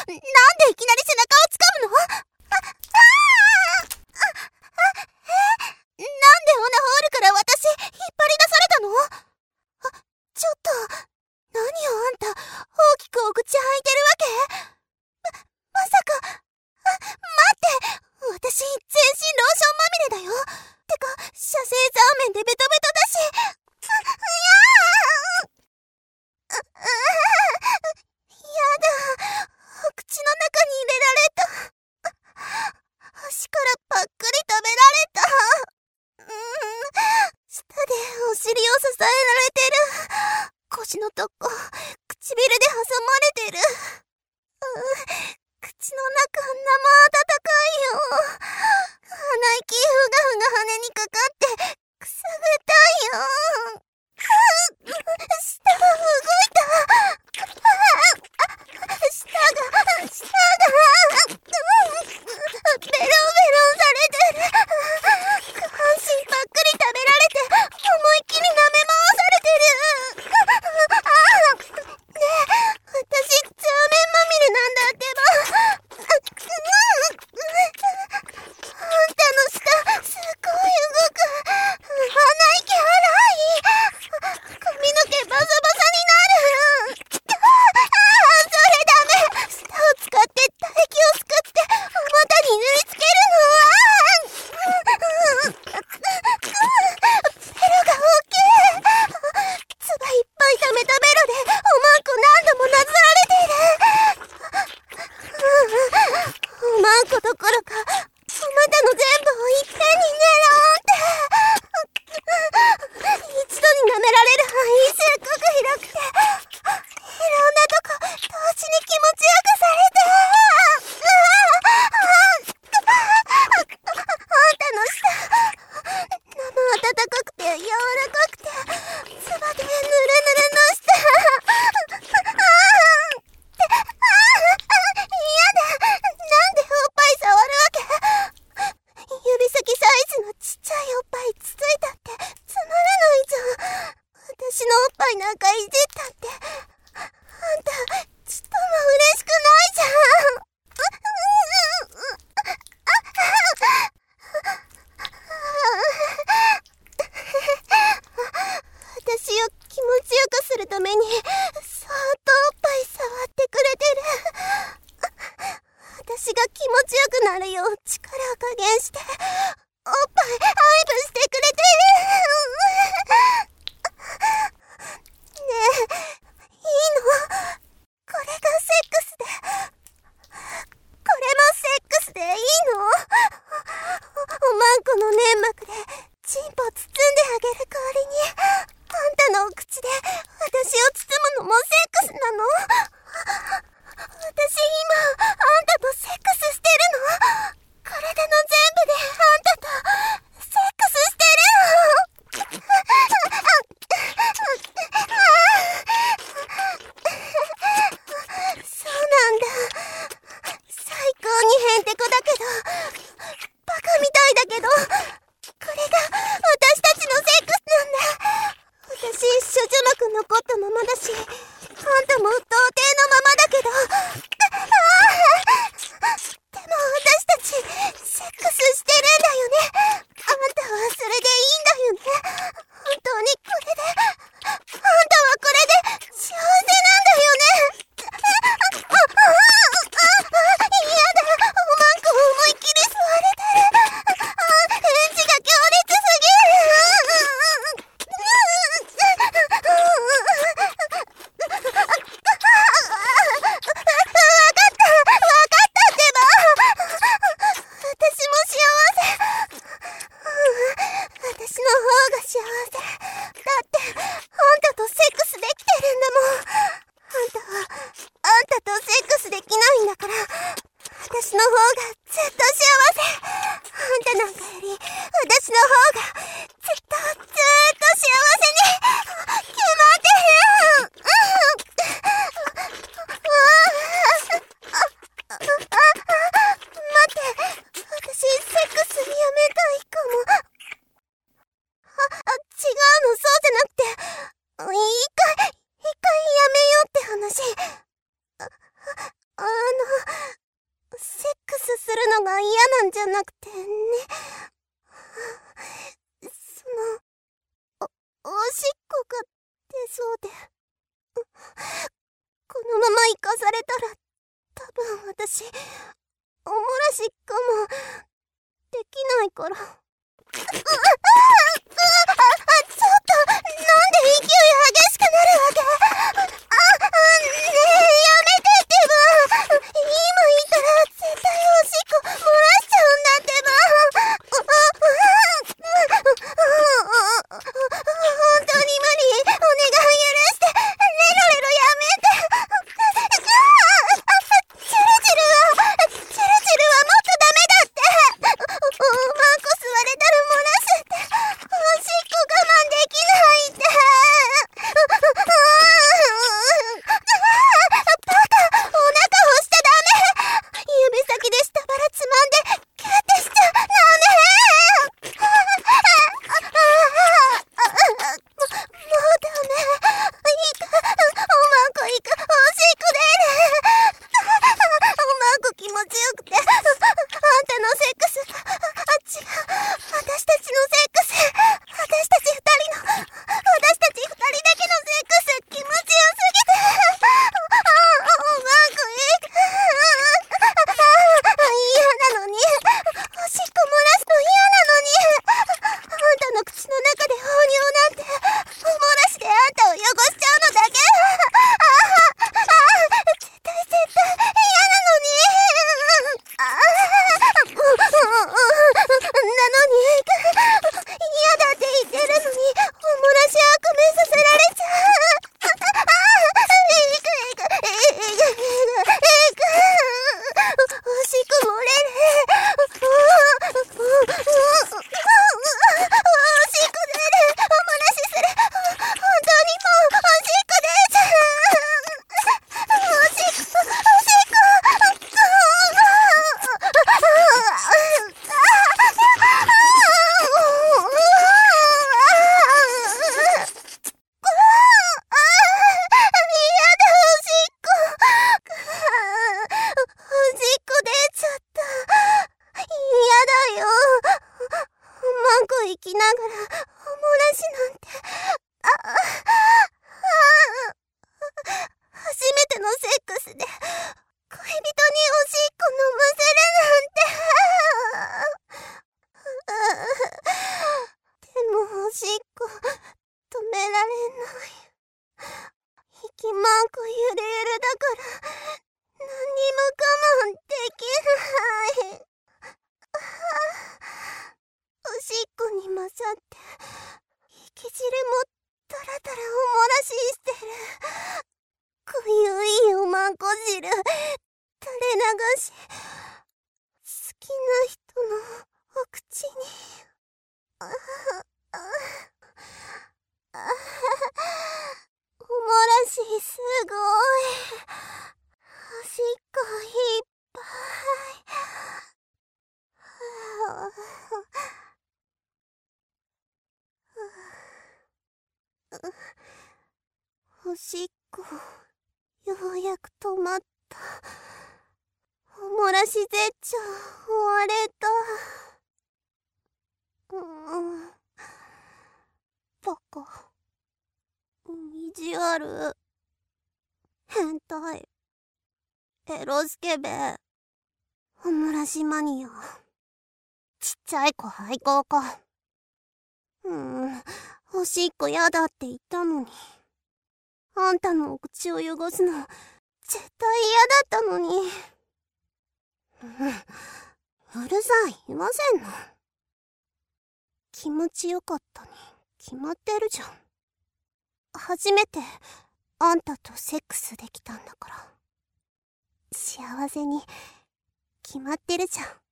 でいきなり背中を掴むの？なんでオナホールから私引っ張り出されたの？ちょっと、何よあんた、大きくお口開いてるわけ？まさか、待って、私全身ローションまみれだよ。てか、射精ザーメンでベトベトだし。やだ、お口の中に入れられた。足からパックリ食べられた。舌でお尻を支えられてる。腰のとこ、唇で挟まれてる。口の中生温かいよ。鼻息ふがふが羽にかかってくすぐったいよ。舌が動いた。舌がベロベロされてる。下半身ばっかり食べられて思いっきり舐め回されてる。ねえ、私ザーメンまみれなんだってば。あんたの舌すっごい動く。鼻息荒い。髪の毛バサバサになる。それダメ。舌を使って唾液をすくってお股に塗りつけるの。ベロが大きい。唾いっぱい溜めたベロでおまんこ何度もなぞられている。おまんこどころかお股の全部をいっぺんにネローンって。一度に舐められる範囲すっごく広くて、いろんなとこ同時に気持ちよくされて。あんたの舌生温かくて柔らかくて唾でぬるぬるの舌。嫌だ。なんでおっぱい触るわけ？指先サイズのちっちゃいおっぱいつついたってつまらないじゃん。私のおっぱいなんかいじったってあんたちっとも嬉しくないじゃん。私を気持ちよくするためにそーっとおっぱい触ってくれてる。私が気持ちよくなるよう力を加減しておっぱい愛撫してくれてる。ねえ、いいの？これがセックスで、これもセックスでいいの？おまんこの粘膜でチンポ包んであげる代わりにあんたのお口で私を包むのもセックスなの？私今あんたとセックスしてるの？体の全部でのが嫌なんじゃなくてね。おしっこが出そうで。このまま行かされたら、多分私、おもらし我慢できないから。ちょっと、なんで勢い激しくなるわけ？ねえ、やめてってば。今言ったら絶対おしっこ漏らしちゃうんだってば。本当に無理。お願い許して。レロレロやめて。チュルチュルはもっとダメだって。マンコ吸われたら漏らすって。おしっこ我慢できないって。バカ、お腹押しちゃダメ。指先で下腹つまんでキュッてしちゃダメ。もうダメ。行く。おまんこ行く。おしっこ出る。おまんこ気持ちよくて。あんたのセックス。違う。私たちのセックス。私たち二人だけのセックス。気持ちよすぎて。おまんこ行く。嫌なのに。おしっこ漏らすの嫌なのに。あんたの口の中で放尿なんて。おもらしであんたを汚しちゃうのだけ。絶対嫌なのに。なのに、嫌だって言ってるのに、おもらし悪名させられちゃう。おしっこ漏れる。おしっこ出る。おもらしする。本当にもうおしっこ出ちゃう。おしっこ。生きながらおもらしなんて。初めてのセックスで恋人におしっこ飲ませるなんて。でもおしっこ止められない。息まんこゆるゆるだから何にも我慢できない。おしっこに混ざって息汁もたらたらおもらししてる。濃ゆいおまんこ汁垂れ流し、好きな人のお口に。おもらしすごい。おしっこいっぱい。おしっこようやく止まった。おもらし絶頂終われた。バカ、意地悪、変態、エロスケベ、おもらしマニア、ちっちゃい子愛好家。おしっこやだって言ったのに。あんたのお口を汚すの絶対嫌だったのに。うるさい、言わせんの。気持ちよかったに決まってるじゃん。初めてあんたとセックスできたんだから。幸せに決まってるじゃん。